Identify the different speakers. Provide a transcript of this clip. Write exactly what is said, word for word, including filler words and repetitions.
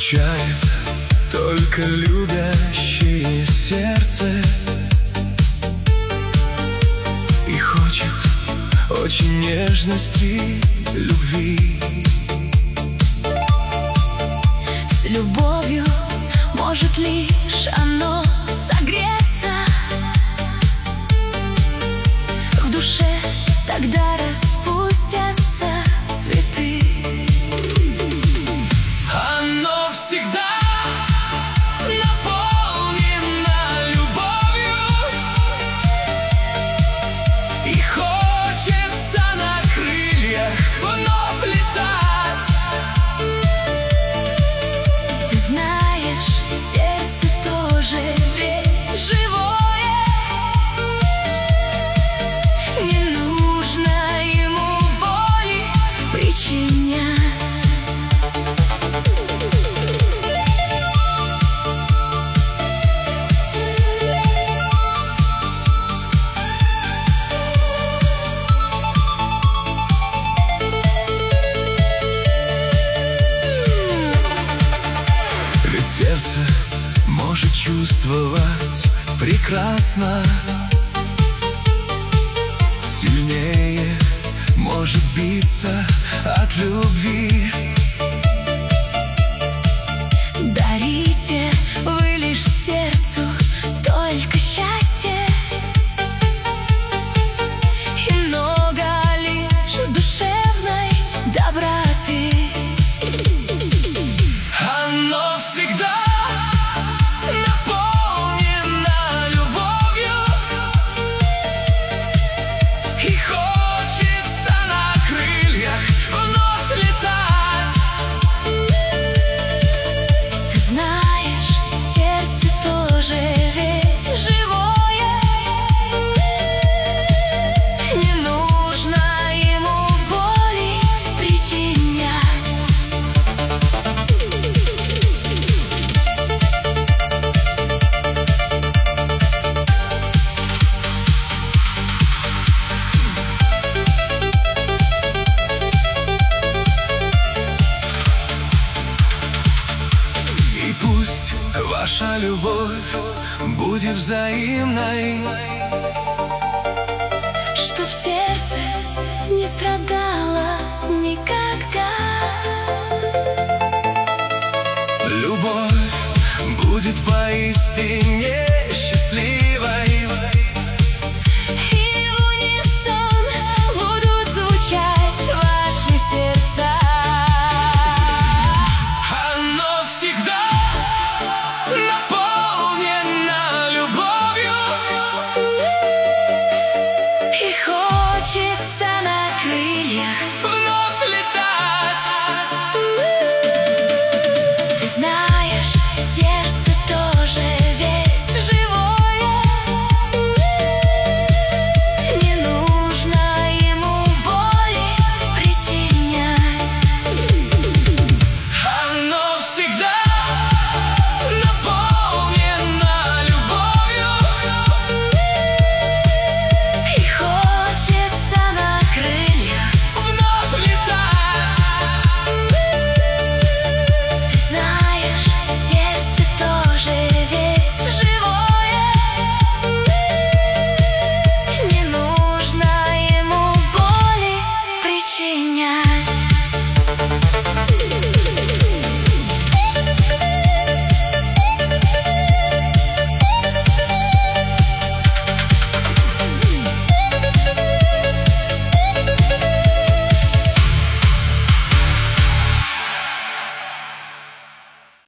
Speaker 1: Скучает только любящее сердце и хочет очень нежности, любви.
Speaker 2: С любовью может лишь оно согреться в душе, тогда распустятся цветы.
Speaker 1: Оно всегда наполнено любовью и хочется на крыльях вновь летать.
Speaker 2: Ты знаешь, сердце тоже ведь живое, не нужно ему боли причинять.
Speaker 1: Сердце может чувствовать прекрасно, сильнее может биться от любви.
Speaker 2: Дарите вы лишь сердцу только счастье и много лишь душевной доброты.
Speaker 1: Оно всегда наполнено любовью и хочется на крыльях вновь летать.
Speaker 2: Ты знаешь, сердце тоже ведь живое, не нужно ему боли причинять.
Speaker 1: И пусть ваша любовь будет взаимной,